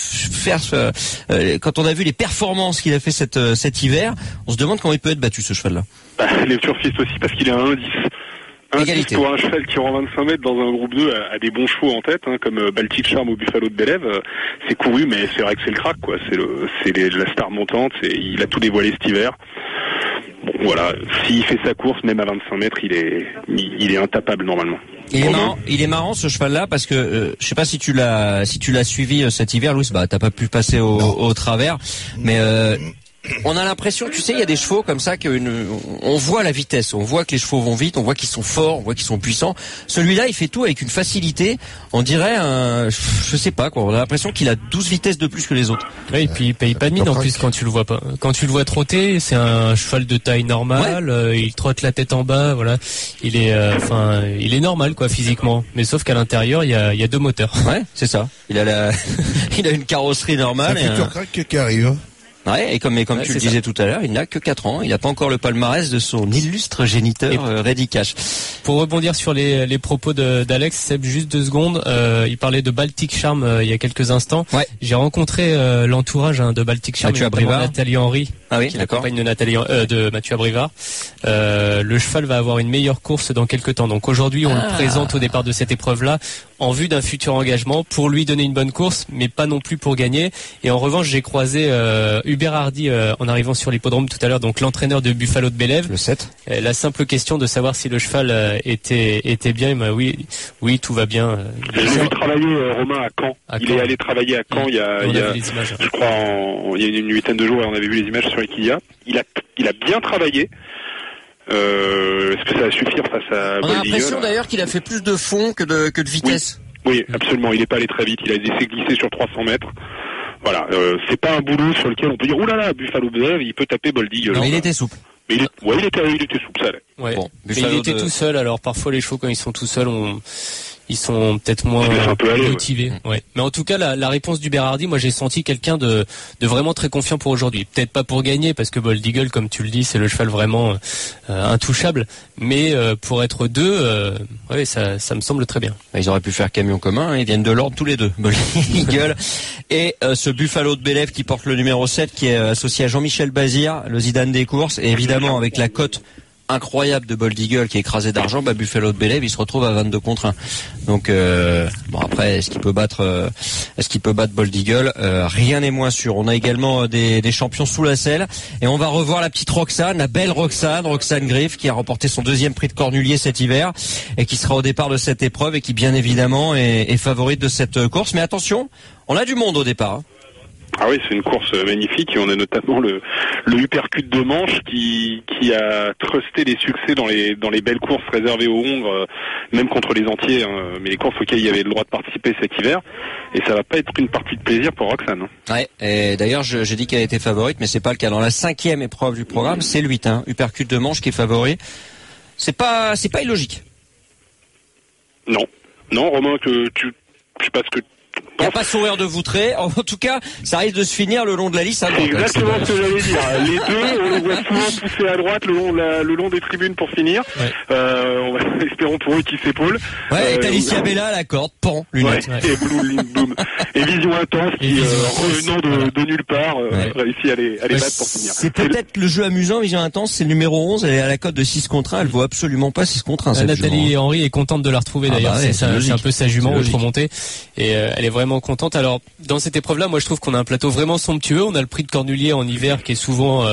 Speaker 4: quand on a vu les performances qu'il a fait cet hiver, on se demande comment il peut être battu ce cheval-là.
Speaker 7: Les turfistes aussi, parce qu'il est à 1,10.
Speaker 4: Égalité.
Speaker 7: Pour un cheval qui rend 25 mètres dans un groupe 2 a des bons chevaux en tête, comme Baltic Charm ou Buffalo de Bélève. C'est couru, mais c'est vrai que c'est le crack, quoi. C'est la star montante. Il a tout dévoilé cet hiver. Bon, voilà. S'il fait sa course, même à 25 mètres, il est intapable normalement.
Speaker 4: Il est marrant ce cheval-là parce que je sais pas si tu l'as suivi cet hiver, Louis. Bah t'as pas pu passer au travers, mais on a l'impression, tu sais, il y a des chevaux comme ça on voit la vitesse, on voit que les chevaux vont vite, on voit qu'ils sont forts, on voit qu'ils sont puissants. Celui-là, il fait tout avec une facilité. On dirait je sais pas quoi. On a l'impression qu'il a 12 vitesses de plus que les autres.
Speaker 6: Ouais, et puis il paye pas de mine en plus quand tu le vois pas. Quand tu le vois trotter, c'est un cheval de taille normale. Ouais. Il trotte la tête en bas, voilà. Il est normal quoi physiquement. Mais sauf qu'à l'intérieur, il y a 2 moteurs.
Speaker 4: Ouais, c'est ça. Il a une carrosserie normale.
Speaker 5: C'est un futur crack qui arrive.
Speaker 4: Ouais, et comme tu le disais tout à l'heure, il n'a que 4 ans. Il n'a pas encore le palmarès de son illustre géniteur, Reddy Cash.
Speaker 6: Pour rebondir sur les propos d'Alex, Seb, juste 2 secondes. Il parlait de Baltic Charm il y a quelques instants. Ouais. J'ai rencontré l'entourage de Baltic Charm,
Speaker 4: Mathieu Abrivard,
Speaker 6: Nathalie Henry,
Speaker 4: qui l'accompagne
Speaker 6: de Mathieu Abrivard. Le cheval va avoir une meilleure course dans quelques temps. Donc aujourd'hui, on le présente au départ de cette épreuve-là en vue d'un futur engagement pour lui donner une bonne course, mais pas non plus pour gagner. Et en revanche, j'ai croisé Hubert Hardy en arrivant sur l'hippodrome tout à l'heure, donc l'entraîneur de Buffalo de Bélève.
Speaker 4: Le 7.
Speaker 6: La simple question de savoir si le cheval était bien, il m'a oui, tout va bien.
Speaker 7: J'ai vu travailler Romain à Caen. Il est allé travailler à Caen il y a je crois il y a une 8aine de jours, et on avait vu les images sur Equidia. Il a bien travaillé. Est-ce que ça va suffire face à
Speaker 4: On a l'impression d'ailleurs qu'il a fait plus de fond que de vitesse.
Speaker 7: Oui, absolument. Il n'est pas allé très vite. Il a laissé glisser sur 300 mètres. Voilà, c'est pas un boulot sur lequel on peut dire oulala, Buffalo Bélève, il peut taper Bold Eagle.
Speaker 4: Non, il était souple.
Speaker 7: Mais il était souple, ça allait.
Speaker 6: Ouais. Bon, mais il était tout seul. Alors parfois les chevaux quand ils sont tout seuls, ils sont peut-être moins motivés. Ouais. Mais en tout cas, la réponse du Berardi, moi j'ai senti quelqu'un de vraiment très confiant pour aujourd'hui. Peut-être pas pour gagner, parce que Bold Eagle, comme tu le dis, c'est le cheval vraiment intouchable. Mais pour être deux, ouais, ça me semble très bien.
Speaker 4: Ils auraient pu faire camion commun, ils viennent de l'ordre tous les deux, Bold Eagle et ce Buffalo de Bélève qui porte le numéro 7, qui est associé à Jean-Michel Bazir, le Zidane des courses, et évidemment avec la cote incroyable de Bold Eagle qui est écrasé d'argent, Buffalo de Bélève il se retrouve à 22 contre 1. Donc bon, après est-ce qu'il peut battre Bold Eagle, rien n'est moins sûr. On a également des champions sous la selle, et on va revoir la petite Roxane, la belle Roxane Griff, qui a remporté son 2e prix de Cornulier cet hiver et qui sera au départ de cette épreuve et qui bien évidemment est favorite de cette course. Mais attention, on a du monde au départ.
Speaker 7: Ah oui, c'est une course magnifique, et on a notamment le Uppercut de Manche qui a trusté des succès dans les belles courses réservées aux Hongres, même contre les entiers, hein, mais les courses auxquelles il y avait le droit de participer cet hiver, et ça va pas être une partie de plaisir pour Roxane.
Speaker 4: Ouais, et d'ailleurs j'ai dit qu'elle était favorite, mais c'est pas le cas. Dans la 5e épreuve du programme, c'est le 8, Uppercut de Manche qui est favori. C'est pas illogique.
Speaker 7: Non, Romain, je sais pas ce que
Speaker 4: il n'y a pas sourire de Voutré. En tout cas, ça risque de se finir le long de la liste à droite.
Speaker 7: C'est exactement ce que j'allais dire. Les deux, on les voit souvent pousser à droite le long des tribunes pour finir. Ouais. Espérons pour eux qu'ils s'épaulent.
Speaker 4: Ouais, et Talicia Bella à la corde, pan, lunettes.
Speaker 7: Ouais. Et boum. Et Vision Intense qui, revenant de nulle part, réussit à les battre pour finir.
Speaker 4: C'est peut-être le jeu amusant, Vision Intense, c'est le numéro 11, elle est à la cote de 6 contre 1, elle vaut absolument pas 6 contre 1.
Speaker 6: Nathalie Henry est contente de la retrouver d'ailleurs, c'est un peu sa jument remontée, et elle est vraiment contente. Alors dans cette épreuve-là, moi je trouve qu'on a un plateau vraiment somptueux. On a le prix de Cornulier en hiver qui est souvent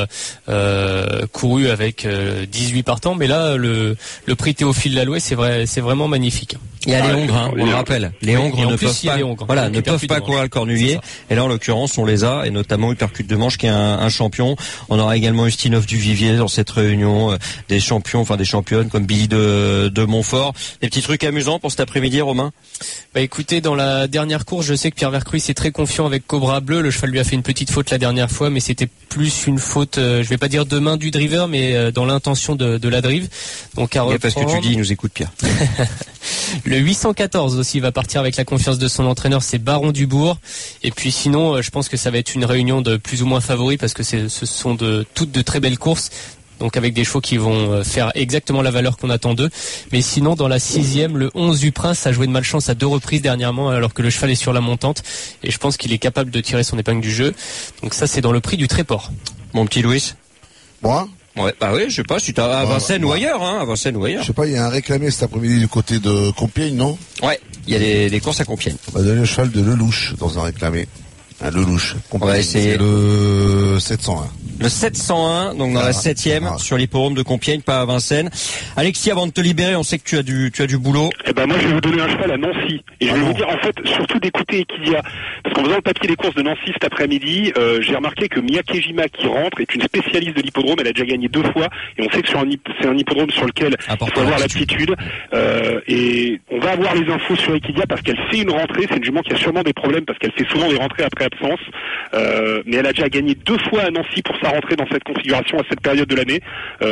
Speaker 6: couru avec 18 partants, mais là le prix Théophile Lalouet, c'est vraiment magnifique.
Speaker 4: Il y a les Hongres, on le rappelle. Les Hongres ne peuvent pas courir le Cornulier. Et là, en l'occurrence, on les a, et notamment Uppercut de Manche qui est un champion. On aura également Ustinov du Vivier dans cette réunion, des champions, enfin des championnes comme Billy de Montfort. Des petits trucs amusants pour cet après-midi, Romain?
Speaker 6: Écoutez, dans la dernière course, je sais que Pierre Vercruis est très confiant avec Cobra Bleu. Le cheval lui a fait une petite faute la dernière fois, mais c'était plus une faute, je vais pas dire de main du driver, mais dans l'intention de la drive. Donc à reprendre.
Speaker 4: Parce que tu dis, il nous écoute, Pierre.
Speaker 6: Le 814 aussi va partir avec la confiance de son entraîneur, c'est Baron Dubourg. Et puis sinon, je pense que ça va être une réunion de plus ou moins favoris, parce que ce sont toutes de très belles courses. Donc avec des chevaux qui vont faire exactement la valeur qu'on attend d'eux. Mais sinon, dans la 6e, le 11 du Prince a joué de malchance à 2 reprises dernièrement, alors que le cheval est sur la montante. Et je pense qu'il est capable de tirer son épingle du jeu. Donc ça, c'est dans le prix du Tréport.
Speaker 4: Mon petit Louis.
Speaker 5: Moi?
Speaker 4: Ouais, oui, je sais pas si t'as à Vincennes ou ailleurs, à Vincennes ou ailleurs.
Speaker 5: Je sais pas, il y a un réclamé cet après-midi du côté de Compiègne, non?
Speaker 4: Ouais, il y a des courses à Compiègne.
Speaker 5: On va donner le cheval de Lelouch dans un réclamé. Un Lelouch.
Speaker 4: C'est
Speaker 5: le 701.
Speaker 4: Le 701, donc dans la 7e, sur l'hippodrome de Compiègne, pas à Vincennes. Alexis, avant de te libérer, on sait que tu as du boulot.
Speaker 7: Moi, je vais vous donner un cheval à Nancy. Et je vais vous dire, en fait, surtout d'écouter Equidia. Parce qu'en faisant le papier des courses de Nancy cet après-midi, j'ai remarqué que Miyakejima, qui rentre, est une spécialiste de l'hippodrome. Elle a déjà gagné 2 fois. Et on sait que c'est un hippodrome sur lequel il faut avoir l'aptitude. Et on va avoir les infos sur Equidia parce qu'elle fait une rentrée. C'est une jument qui a sûrement des problèmes parce qu'elle fait souvent des rentrées après absence. Mais elle a déjà gagné 2 fois à Nancy pour sa rentrée dans cette configuration à cette période de l'année.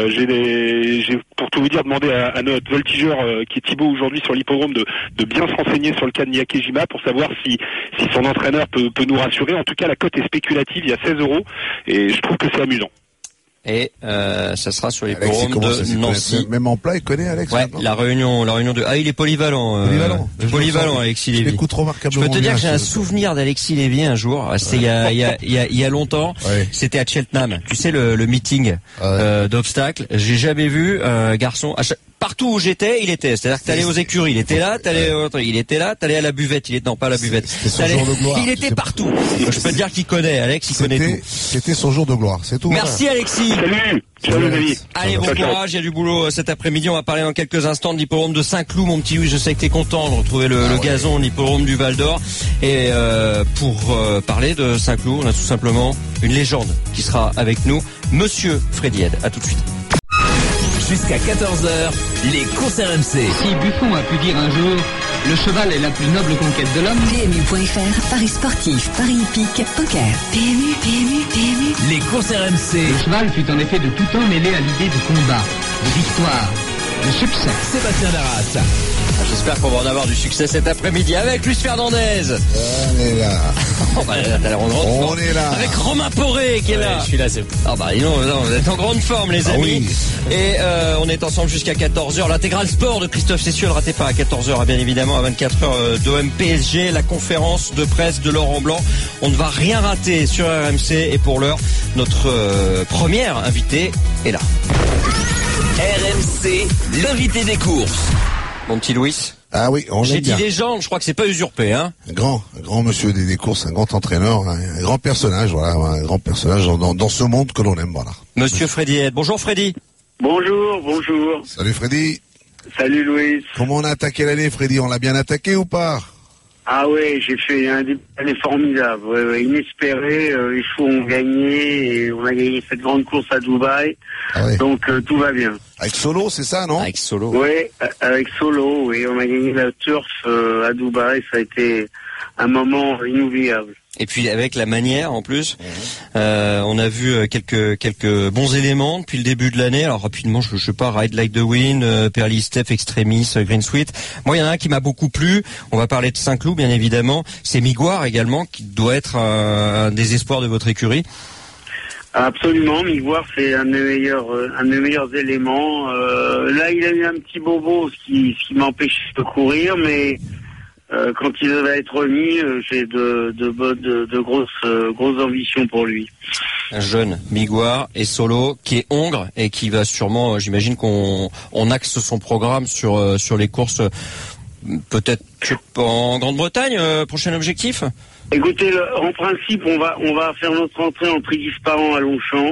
Speaker 7: J'ai pour tout vous dire demandé à notre voltigeur qui est Thibaut aujourd'hui sur l'hippodrome de bien se renseigner sur le cas de Miyakejima pour savoir si son entraîneur peut nous rassurer. En tout cas, la cote est spéculative, il y a 16 € et je trouve que c'est amusant.
Speaker 4: Et ça sera sur l'hippodrome de Nancy.
Speaker 5: Même en plat, il connaît Alex.
Speaker 4: Ouais, la réunion de. Il est polyvalent. Polyvalent, Alexis Lévy.
Speaker 5: Écoute remarquablement.
Speaker 4: Je peux te dire que j'ai un souvenir d'Alexis Lévy un jour. C'était il y a longtemps. Ouais. C'était à Cheltenham. Tu sais le meeting d'obstacles. J'ai jamais vu un garçon. Partout où j'étais, il était. C'est-à-dire que t'allais aux écuries, il était là, t'allais à la buvette, non pas à la buvette. Il était partout. Donc, je peux te dire qu'il connaît, Alex, il connaît tout.
Speaker 5: C'était son jour de gloire, c'est tout.
Speaker 4: Merci Alexis.
Speaker 7: Salut.
Speaker 4: Allez, bon courage, il y a du boulot cet après-midi. On va parler dans quelques instants de l'hippodrome de Saint-Cloud, mon petit Louis. Je sais que t'es content de retrouver le gazon de l'hippodrome du Val d'Or. Et pour parler de Saint-Cloud, on a tout simplement une légende qui sera avec nous, Monsieur Freddy Head. À tout de suite.
Speaker 1: Jusqu'à 14h, les courses RMC.
Speaker 2: Si Buffon a pu dire un jour, le cheval est la plus noble conquête de l'homme. PMU.fr, paris sportif, paris hippique, poker. PMU.
Speaker 1: Les courses RMC.
Speaker 2: Le cheval fut en effet de tout temps mêlé à l'idée de combat, de victoire. du succès.
Speaker 1: Sébastien Darras.
Speaker 4: J'espère qu'on va en avoir du succès cet après-midi avec Luis Fernandez.
Speaker 5: On est là.
Speaker 4: On est là. Avec Romain Poré qui est là.
Speaker 6: Je suis là, c'est...
Speaker 4: Ah bah non, vous êtes en grande forme les amis. Oui. Et on est ensemble jusqu'à 14h. L'intégral sport de Christophe Cessieux, ne ratez pas à 14h, bien évidemment, à 24h d'OM PSG, la conférence de presse de Laurent Blanc. On ne va rien rater sur RMC et pour l'heure, notre première invitée est là.
Speaker 1: RMC, l'invité des courses.
Speaker 4: Mon petit Louis.
Speaker 5: Ah oui, on
Speaker 4: J'ai dit légende, je crois que c'est pas usurpé, hein.
Speaker 5: Un grand monsieur des courses, un grand entraîneur, un grand personnage, voilà, un grand personnage dans ce monde que l'on aime, voilà.
Speaker 4: Monsieur Freddy Head. Bonjour Freddy.
Speaker 3: Bonjour.
Speaker 5: Salut Freddy.
Speaker 3: Salut Louis.
Speaker 5: Comment on a attaqué l'année, Freddy? On l'a bien attaqué ou pas?
Speaker 3: Ah ouais, j'ai fait un début d'année formidable, inespéré. Les chevaux ont gagné et on a gagné cette grande course à Dubaï.
Speaker 5: Ah ouais.
Speaker 3: Donc tout va bien.
Speaker 5: Avec Solo, c'est ça, non?
Speaker 4: Avec Solo.
Speaker 3: Oui, avec Solo, oui. On a gagné la turf à Dubaï. Ça a été un moment inoubliable.
Speaker 4: Et puis avec la manière en plus, on a vu quelques bons éléments depuis le début de l'année. Alors rapidement, je sais pas, Ride Like the Wind, Pearly Step, Extremis, Green Sweet. Moi, il y en a un qui m'a beaucoup plu. On va parler de Saint-Cloud, bien évidemment. C'est Miguar également, qui doit être un des espoirs de votre écurie.
Speaker 3: Absolument, Miguar, c'est un des meilleurs éléments. Là, il a eu un petit bobo, ce qui m'empêche de courir, mais quand il va être remis, j'ai de grosses ambitions pour lui.
Speaker 4: Un jeune Miguar et Solo qui est hongre et qui va sûrement, j'imagine qu'on axe son programme sur les courses, peut-être en Grande-Bretagne, prochain objectif.
Speaker 3: Écoutez, en principe, on va faire notre entrée en prix disparant à Longchamp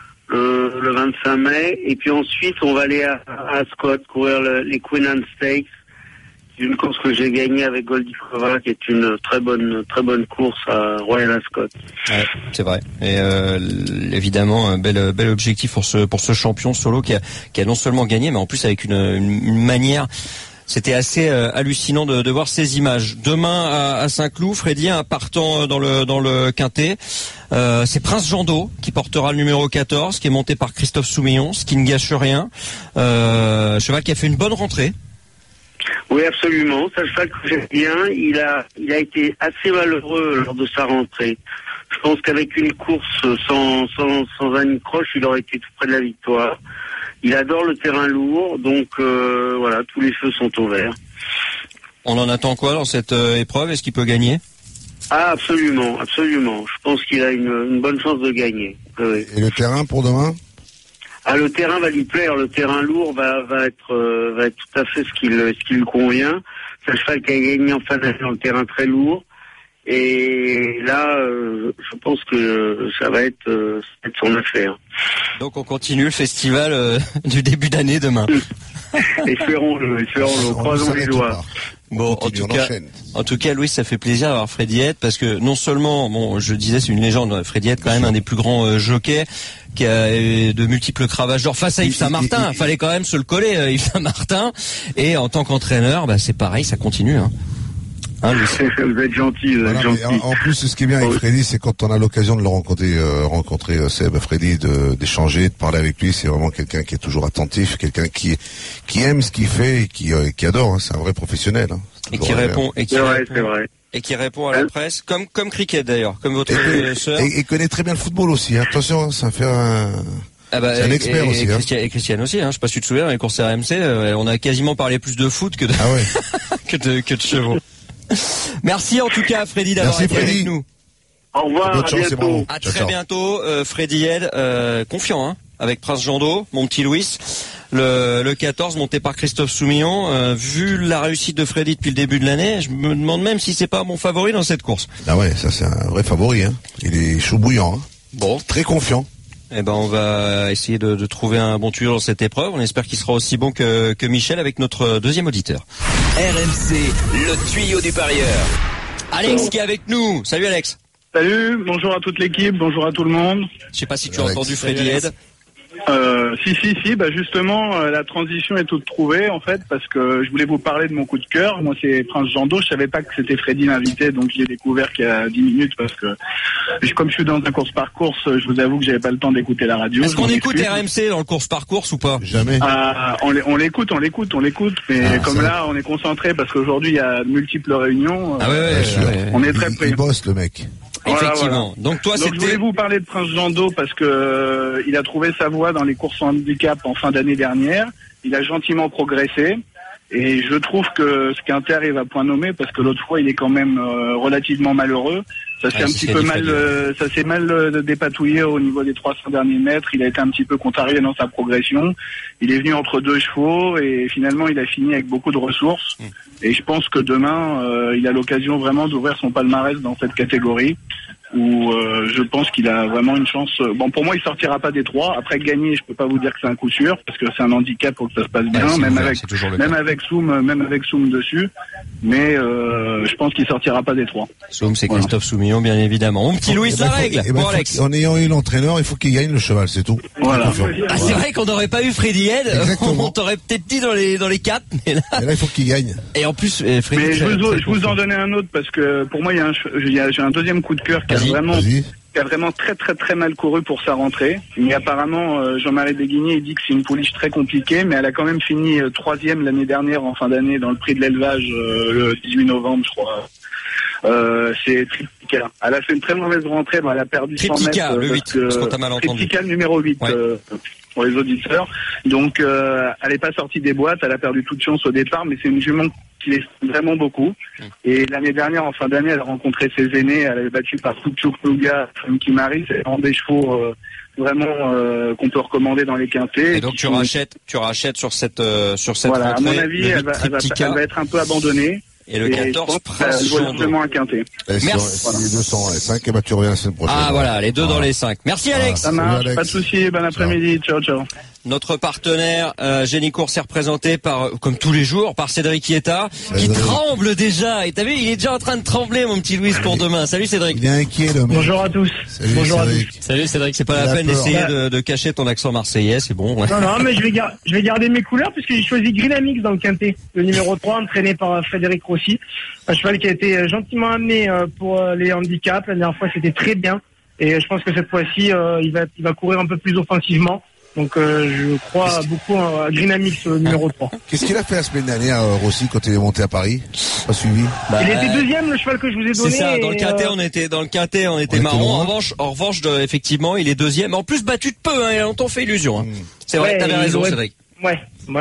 Speaker 3: le 25 mai, et puis ensuite on va aller à Ascot courir les Queen Anne Stakes. C'est une course que j'ai gagnée avec Goldie Freva, qui est une très bonne course à Royal Ascot.
Speaker 4: Ouais, c'est vrai. Et évidemment, un bel objectif pour ce champion Solo qui a non seulement gagné, mais en plus avec une manière. C'était assez hallucinant de voir ces images. Demain à Saint-Cloud, Freddy, un partant dans le quintet. C'est Prince Jando qui portera le numéro 14, qui est monté par Christophe Soumillon, ce qui ne gâche rien. Cheval qui a fait une bonne rentrée.
Speaker 3: Oui, absolument. C'est un cheval que j'aime bien. Il a été assez malheureux lors de sa rentrée. Je pense qu'avec une course sans un croche, il aurait été tout près de la victoire. Il adore le terrain lourd, donc voilà, tous les feux sont au vert.
Speaker 4: On en attend quoi dans cette épreuve? Est-ce qu'il peut gagner? Ah,
Speaker 3: absolument. Je pense qu'il a une bonne chance de gagner. Oui.
Speaker 5: Et le terrain pour demain?
Speaker 3: Ah, le terrain va lui plaire. Le terrain lourd va être tout à fait ce qui lui convient. C'est un cheval qui a gagné en fin d'année dans le terrain très lourd. Et là, je pense que ça va être son affaire.
Speaker 4: Donc on continue le festival du début d'année demain.
Speaker 3: Espérons-le, croisons les doigts.
Speaker 4: Bon, en tout cas, Louis, ça fait plaisir d'avoir Freddy Head parce que non seulement, bon, je disais, c'est une légende. Freddy Head, quand même, un des plus grands jockeys qui a de multiples cravages d'or face à Yves Saint-Martin. Il fallait quand même se le coller, Yves Saint-Martin. Et en tant qu'entraîneur, c'est pareil, ça continue, hein.
Speaker 3: Vous êtes gentil,
Speaker 5: En plus, ce qui est bien avec Freddy, c'est quand on a l'occasion de le rencontrer Seb, Freddy, d'échanger, de parler avec lui, c'est vraiment quelqu'un qui est toujours attentif, quelqu'un qui aime ce qu'il fait et qui adore, hein. C'est un vrai professionnel, hein.
Speaker 4: Et qui répond,
Speaker 3: c'est vrai.
Speaker 4: Et qui répond à la presse, comme Cricket d'ailleurs, comme votre sœur.
Speaker 5: Et connaît très bien le football aussi, hein. Attention, ça va faire c'est un expert aussi, hein.
Speaker 4: Et Christiane aussi, hein. Je sais pas si tu te souviens, dans les courses RMC, on a quasiment parlé plus de foot que que de chevaux. Merci en tout cas Freddy d'avoir été avec nous.
Speaker 3: Au revoir, à bientôt.
Speaker 4: À très bientôt, Freddy Head, confiant, hein, avec Prince Jando, mon petit Louis. Le 14 monté par Christophe Soumillon. Vu la réussite de Freddy depuis le début de l'année, je me demande même si c'est pas mon favori dans cette course.
Speaker 5: Ah ouais, ça c'est un vrai favori, hein. Il est chaud bouillant, hein.
Speaker 4: Bon,
Speaker 5: très confiant.
Speaker 4: On va essayer de trouver un bon tuyau dans cette épreuve. On espère qu'il sera aussi bon que Michel avec notre deuxième auditeur.
Speaker 1: RMC, le tuyau du parieur.
Speaker 4: Alex qui est avec nous. Salut Alex.
Speaker 9: Salut, bonjour à toute l'équipe, bonjour à tout le monde.
Speaker 4: Je sais pas si tu as entendu Freddy Head.
Speaker 9: Si, bah justement, la transition est toute trouvée en fait, parce que je voulais vous parler de mon coup de cœur. Moi, c'est Prince Jando. Je savais pas que c'était Freddy l'invité, donc j'ai découvert qu'il y a 10 minutes parce que comme je suis dans un course par course, je vous avoue que j'avais pas le temps d'écouter la radio.
Speaker 4: Est-ce qu'on écoute RMC dans le course par course ou pas?
Speaker 5: Jamais.
Speaker 9: On l'écoute, mais comme ça... là, on est concentré parce qu'aujourd'hui il y a de multiples réunions. On est très près.
Speaker 5: Il bosse le mec.
Speaker 4: Effectivement.
Speaker 9: Voilà. Donc je voulais vous parler de Prince Jando parce que il a trouvé sa voie dans les courses en handicap en fin d'année dernière. Il a gentiment progressé. Et je trouve que ce qu'Inter arrive à point nommé, parce que l'autre fois il est quand même relativement malheureux. Ça s'est un petit peu ça s'est mal dépatouillé au niveau des 300 derniers mètres. Il a été un petit peu contrarié dans sa progression. Il est venu entre deux chevaux et finalement il a fini avec beaucoup de ressources. Et je pense que demain il a l'occasion vraiment d'ouvrir son palmarès dans cette catégorie, où je pense qu'il a vraiment une chance. Bon, pour moi, il sortira pas des 3. Après, gagner, je peux pas vous dire que c'est un coup sûr, parce que c'est un handicap pour que ça se passe bien, même avec Soum dessus. Mais je pense qu'il sortira pas des 3.
Speaker 4: Soum, c'est Christophe Soumillon, bien évidemment. Mon petit Louis, la règle. Bon, Alex.
Speaker 5: En ayant eu l'entraîneur, il faut qu'il gagne le cheval, c'est tout.
Speaker 9: Voilà.
Speaker 4: C'est vrai qu'on n'aurait pas eu Freddy Head. On t'aurait peut-être dit dans les 4, mais là,
Speaker 5: il faut qu'il gagne.
Speaker 4: Et en plus, Freddy.
Speaker 9: Mais je vous en donnais un autre, parce que pour moi, j'ai un deuxième coup de cœur qui a vraiment très très très mal couru pour sa rentrée. Mais apparemment, Jean-Marie Béguigné, il dit que c'est une pouliche très compliquée, mais elle a quand même fini 3e l'année dernière en fin d'année dans le prix de l'élevage le 18 novembre, je crois. C'est Triplica. Elle a fait une très mauvaise rentrée, elle a perdu 100 mètres.
Speaker 4: Triplica, le 8, parce qu'on t'a mal entendu.
Speaker 9: Triplica numéro 8. Ouais. Pour les auditeurs. Donc, elle n'est pas sortie des boîtes, elle a perdu toute chance au départ, mais c'est une jument qui laisse vraiment beaucoup. Et l'année dernière, en fin d'année, elle a rencontré ses aînés, elle avait battu par Fuchukluga, Funky Marie, c'est un des chevaux vraiment qu'on peut recommander dans les quintés.
Speaker 4: Et donc tu rachètes sur cette
Speaker 9: voilà,
Speaker 4: rentrée.
Speaker 9: À mon avis, elle va être un peu abandonnée.
Speaker 4: Et le 14 Prince
Speaker 9: Jando. Un quintet.
Speaker 5: Merci. Les 200, les 5, et tu reviens la semaine prochaine.
Speaker 4: Ah voilà, les deux dans les 5. Merci Alex.
Speaker 9: Ça marche, pas de souci, bon après-midi, ciao.
Speaker 4: Notre partenaire Génie Course est représenté par, comme tous les jours, par Cédric Ietta, qui tremble déjà. Et t'as vu, il est déjà en train de trembler, mon petit Louis, pour demain. Salut Cédric.
Speaker 5: Il est inquiet, le mec.
Speaker 10: Bonjour à tous.
Speaker 5: Bonjour à tous.
Speaker 4: Salut Cédric. C'est pas la peine d'essayer de cacher ton accent marseillais, c'est bon. Ouais.
Speaker 10: Non, mais je vais garder mes couleurs puisque j'ai choisi Greenamix dans le quintet. Le numéro 3, entraîné par Frédéric Rossi. Un cheval qui a été gentiment amené pour les handicaps. La dernière fois, c'était très bien. Et je pense que cette fois-ci, il va courir un peu plus offensivement. Donc je crois beaucoup à Greenamix numéro 3.
Speaker 5: Qu'est-ce qu'il a fait la semaine dernière, Rossi, quand il est monté à Paris? Pas suivi.
Speaker 10: Il était deuxième, le cheval que je vous ai donné.
Speaker 4: C'est ça, dans le quintet on était marron. En revanche, effectivement, il est deuxième. En plus, battu de peu, hein, il a longtemps fait illusion. Hein. C'est vrai, t'avais raison, Cédric.
Speaker 10: Ouais,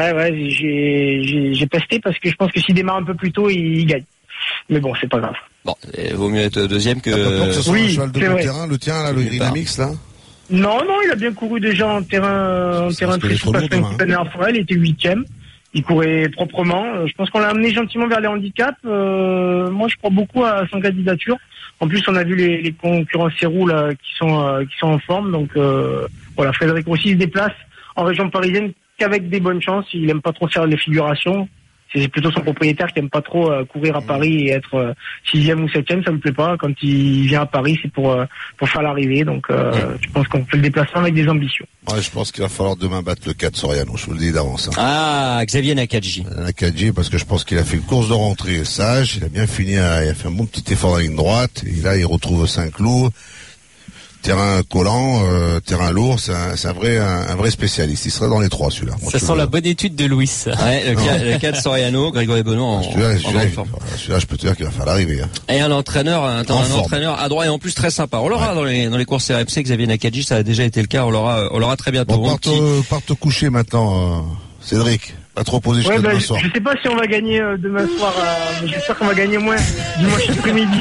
Speaker 10: j'ai pesté parce que je pense que s'il démarre un peu plus tôt, il gagne. Mais bon, c'est pas grave.
Speaker 4: Bon, vaut mieux être deuxième que...
Speaker 5: que ce soit un cheval de bon terrain, le tien, là, le Greenamix, là?
Speaker 10: Non, il a bien couru déjà en terrain très souple la dernière fois. Il était 8e. Il courait proprement. Je pense qu'on l'a amené gentiment vers les handicaps. Moi, je crois beaucoup à son candidature. En plus, on a vu les concurrents Serrou là qui sont en forme. Donc voilà, Frédéric Rossi se déplace en région parisienne qu'avec des bonnes chances. Il aime pas trop faire les figurations. C'est plutôt son propriétaire qui aime pas trop courir à Paris et être 6e ou 7e, ça me plaît pas. Quand il vient à Paris, c'est pour faire l'arrivée. Donc je pense qu'on fait le déplacement avec des ambitions.
Speaker 5: Ouais, je pense qu'il va falloir demain battre le 4 Soriano, je vous le dis d'avance. Hein.
Speaker 4: Ah, Xavier Nakadji.
Speaker 5: Nakadji, parce que je pense qu'il a fait une course de rentrée sage, il a bien fini, il a fait un bon petit effort dans la ligne droite, et là il retrouve Saint-Cloud. Terrain collant, terrain lourd, c'est un vrai spécialiste. Il serait dans les 3 celui-là.
Speaker 6: Ça sent la bonne étude de Louis.
Speaker 4: Ouais, le 4 Soriano, Grégory Benoît
Speaker 5: celui-là, je peux te dire qu'il va faire l'arrivée. Hein.
Speaker 4: Et un entraîneur adroit et en plus très sympa. On l'aura dans les courses RMC, Xavier Nakadji, ça a déjà été le cas. On l'aura très bientôt.
Speaker 5: Bon, part te coucher maintenant, Cédric. Pas trop posé jusqu'à demain soir.
Speaker 10: Je sais pas si on va gagner demain soir, mais j'espère qu'on va gagner moins dimanche après-midi.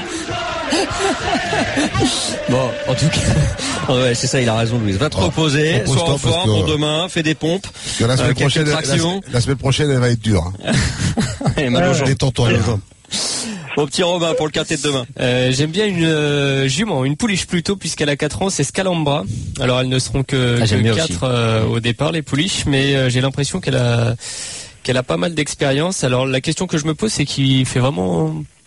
Speaker 4: Bon, en tout cas, ouais, c'est ça, il a raison, Louise. Va te reposer, sois en forme pour demain, fais des pompes.
Speaker 5: Parce que la semaine prochaine, elle va être dure.
Speaker 4: Hein.
Speaker 5: Détends-toi.
Speaker 4: Bon petit Robin pour le quintet de demain.
Speaker 6: J'aime bien une jument, une pouliche plutôt, puisqu'elle a 4 ans, c'est Scalambra. Alors elles ne seront que 4 au départ, les pouliches, mais j'ai l'impression qu'elle a pas mal d'expérience. Alors la question que je me pose, c'est qu'il fait vraiment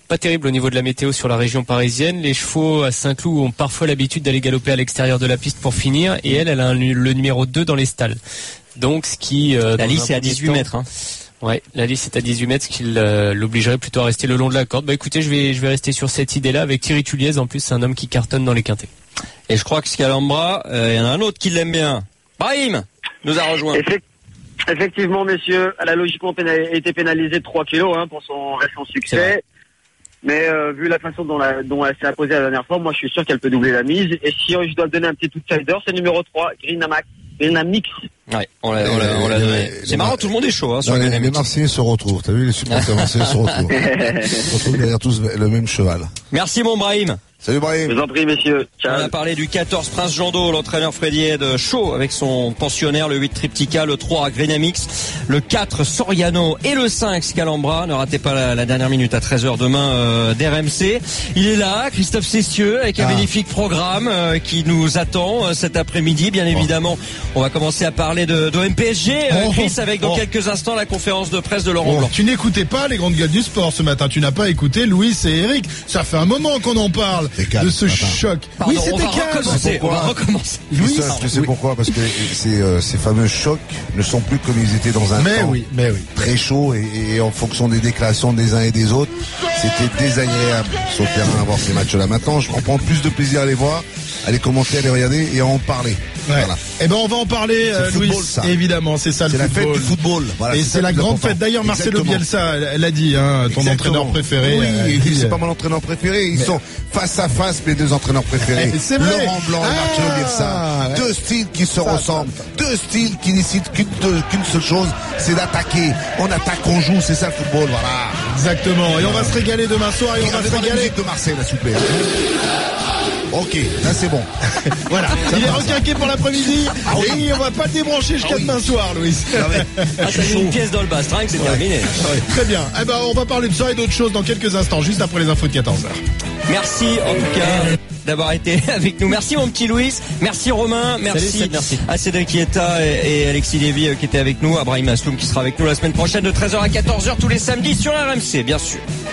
Speaker 6: pas terrible au niveau de la météo sur la région parisienne. Les chevaux à Saint-Cloud ont parfois l'habitude d'aller galoper à l'extérieur de la piste pour finir, et elle a le numéro 2 dans les stalles. Donc ce qui
Speaker 4: la lisse est à 18 mètres. Hein.
Speaker 6: Ouais, la lisse est à 18 mètres, ce qui l'obligerait plutôt à rester le long de la corde. Bah écoutez, je vais rester sur cette idée-là avec Thierry Tulliez. En plus, c'est un homme qui cartonne dans les quintets.
Speaker 4: Et je crois que Scalambra, il y en a un autre qui l'aime bien. Brahim nous a rejoint.
Speaker 3: Effectivement, messieurs, elle a logiquement été pénalisée de 3 kilos pour son récent succès. Mais vu la façon dont elle s'est imposée la dernière fois, moi je suis sûr qu'elle peut doubler la mise. Et si je dois donner un petit outsider, c'est numéro 3, Greenamix.
Speaker 4: Ouais, on l'a donné. C'est marrant, tout le monde est chaud sur
Speaker 5: les Marseillais se retrouvent. T'as vu, les supporters marseillais se retrouvent. Ils se retrouvent derrière tous le même cheval.
Speaker 4: Merci mon Brahim.
Speaker 5: Salut Brahim.
Speaker 3: Je vous en prie, messieurs. Ciao.
Speaker 4: On a parlé du 14 Prince Jean d'Eau, l'entraîneur Freddy Head chaud avec son pensionnaire, le 8 Triptica, le 3 Greenamix, le 4 Soriano et le 5 Scalambra. Ne ratez pas la dernière minute à 13h demain d'RMC. Il est là, Christophe Cessieux, avec un magnifique programme qui nous attend cet après-midi. Bien évidemment, on va commencer à parler de MPSG, Chris, avec dans quelques instants la conférence de presse de Laurent Blanc.
Speaker 11: Tu n'écoutais pas les grandes gueules du sport ce matin. Tu n'as pas écouté Louis et Eric. Ça fait un moment qu'on en parle. De ce choc.
Speaker 4: Pardon, oui, on va recommencer.
Speaker 5: Louis, tu sais pourquoi? Parce que ces fameux chocs ne sont plus comme ils étaient dans un temps très chaud et en fonction des déclarations des uns et des autres, c'était désagréable sur le terrain à voir ces matchs-là. Maintenant, on prend plus de plaisir à les voir, à les commenter, à les regarder et à en parler.
Speaker 11: Ouais. Voilà. Eh ben on va en parler, Louis. Évidemment, c'est ça le football.
Speaker 5: C'est la fête du football. Voilà,
Speaker 11: et c'est la grande fête. D'ailleurs, Marcelo Bielsa l'a dit, ton entraîneur préféré.
Speaker 5: Oui, c'est pas mon entraîneur préféré. Ils sont face à face, mes deux entraîneurs préférés.
Speaker 11: C'est vrai.
Speaker 5: Laurent Blanc et Marcelo Bielsa. Deux styles qui se ressemblent. Deux styles qui décident qu'une seule chose, c'est d'attaquer. On attaque, on joue, c'est ça le football. Voilà.
Speaker 11: Exactement. Et on va se régaler demain soir. Et on va se régaler.
Speaker 5: La musique de Marseille, s'il vous plaît. Ok, là c'est bon.
Speaker 11: Voilà, il est requinqué pour l'après-midi. Et on va pas le débrancher jusqu'à demain soir, Louis.
Speaker 4: T'as mis une pièce dans le bastringue, c'est terminé.
Speaker 11: Très bien. Eh ben, on va parler de ça et d'autres choses dans quelques instants, juste après les infos de 14h.
Speaker 4: Merci en tout cas d'avoir été avec nous. Merci mon petit Louis. Merci Romain. Merci à Cédric Chietta et Alexis Lévy qui étaient avec nous. À Brahim Asloum qui sera avec nous la semaine prochaine de 13h à 14h tous les samedis sur RMC, bien sûr.